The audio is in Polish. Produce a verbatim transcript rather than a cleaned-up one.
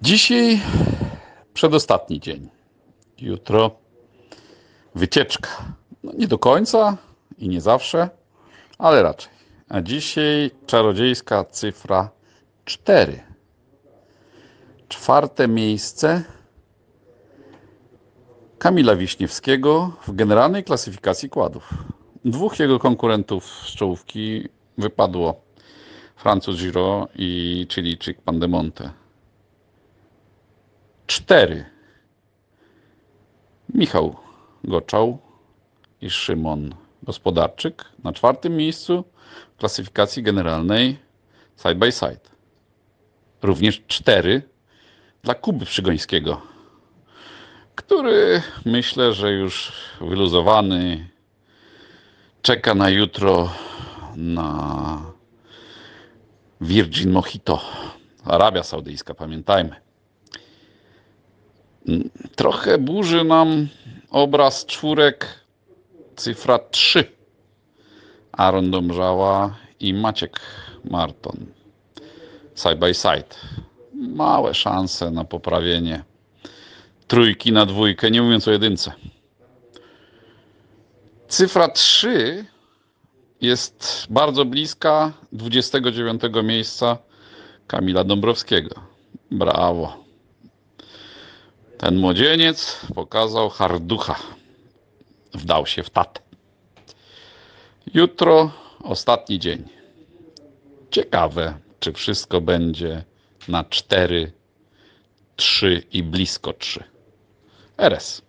Dzisiaj przedostatni dzień. Jutro wycieczka. No nie do końca i nie zawsze, ale raczej. A dzisiaj czarodziejska cyfra cztery. Czwarte miejsce Kamila Wiśniewskiego w generalnej klasyfikacji kładów. Dwóch jego konkurentów z czołówki wypadło. Francuz Giro i Chilijczyk Pandemonte. Cztery. Michał Goczał i Szymon Gospodarczyk na czwartym miejscu w klasyfikacji generalnej side by side. Również cztery dla Kuby Przygońskiego, który myślę, że już wyluzowany czeka na jutro na Virgin Mojito. Arabia Saudyjska, pamiętajmy. Trochę burzy nam obraz czwórek cyfra trzy. Aaron Domżała i Maciek Marton. Side by side. Małe szanse na poprawienie trójki na dwójkę, nie mówiąc o jedynce. Cyfra trzy jest bardzo bliska dwudziestego dziewiątego miejsca Kamila Dąbrowskiego. Brawo. Ten młodzieniec pokazał harducha. Wdał się w tatę. Jutro ostatni dzień. Ciekawe, czy wszystko będzie na cztery, trzy i blisko trzy. R S.